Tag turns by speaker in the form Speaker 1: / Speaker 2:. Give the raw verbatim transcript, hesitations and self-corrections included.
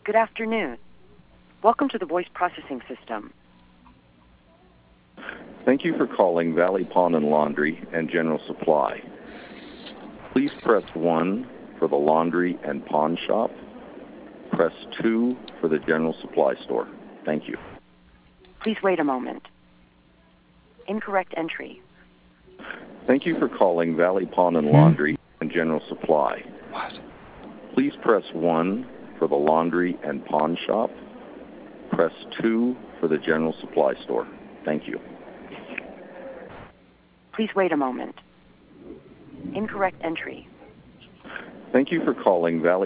Speaker 1: Good afternoon. Welcome to the voice processing system.
Speaker 2: Thank you for calling Valley Pawn and Laundry and General Supply. Please press one for the laundry and pawn shop. Press two for the General Supply store. Thank you.
Speaker 1: Please wait a moment. Incorrect entry.
Speaker 2: Thank you for calling Valley Pawn and Laundry and General Supply.
Speaker 3: What?
Speaker 2: Please press one for the laundry and pawn shop. Press two for the General Supply store. Thank you.
Speaker 1: Please wait a moment. Incorrect entry.
Speaker 2: Thank you for calling Valley